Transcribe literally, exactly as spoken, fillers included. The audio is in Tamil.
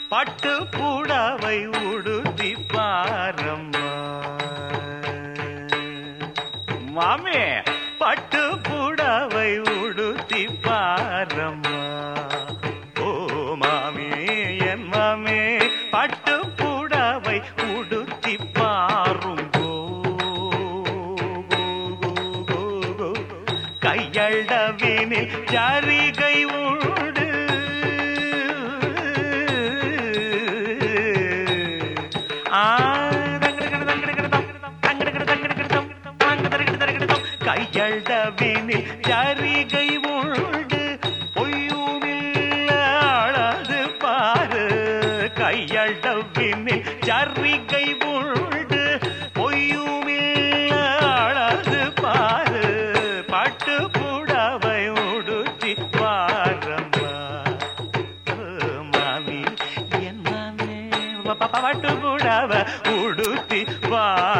பட்டு புடவை உடுத்தி பாரம்மா மாமே, பட்டு புடவை உடுத்தி பாரம்மா. ஓ மாமே என் மாமே, பட்டு புடவை உடுத்தி பாரும். கையளவினில் ஜரிகை உண்டு, கையளவினில் ஜரிகை உண்டு, பொய்யுமில்ல அழகு பாரு. கையளவினில் ஜரிகை உண்டு, பொய்யுமில்ல அழகு பாரு. பட்டு புடவை உடுத்தி பாரம்மா மாமி என் மாமே, பட்டு புடவை உடுத்தி பாரு.